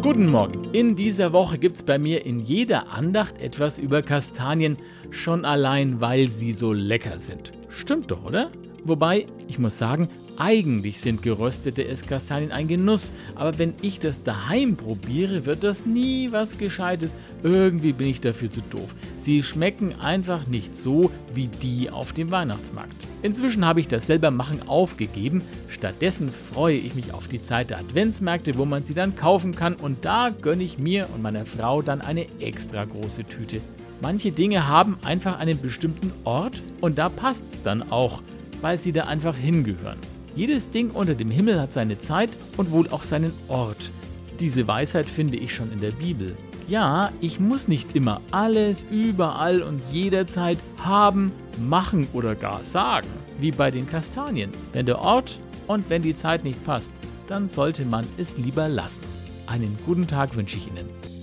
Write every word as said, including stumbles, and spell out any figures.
Guten Morgen. In dieser Woche gibt's bei mir in jeder Andacht etwas über Kastanien, schon allein, weil sie so lecker sind. Stimmt doch, oder? Wobei, ich muss sagen, eigentlich sind geröstete Esskastanien ein Genuss, aber wenn ich das daheim probiere, wird das nie was Gescheites. Irgendwie bin ich dafür zu doof. Sie schmecken einfach nicht so wie die auf dem Weihnachtsmarkt. Inzwischen habe ich das selber machen aufgegeben. Stattdessen freue ich mich auf die Zeit der Adventsmärkte, wo man sie dann kaufen kann, und da gönne ich mir und meiner Frau dann eine extra große Tüte. Manche Dinge haben einfach einen bestimmten Ort und da passt's dann auch, weil sie da einfach hingehören. Jedes Ding unter dem Himmel hat seine Zeit und wohl auch seinen Ort. Diese Weisheit finde ich schon in der Bibel. Ja, ich muss nicht immer alles, überall und jederzeit haben, machen oder gar sagen, wie bei den Kastanien. Wenn der Ort und wenn die Zeit nicht passt, dann sollte man es lieber lassen. Einen guten Tag wünsche ich Ihnen.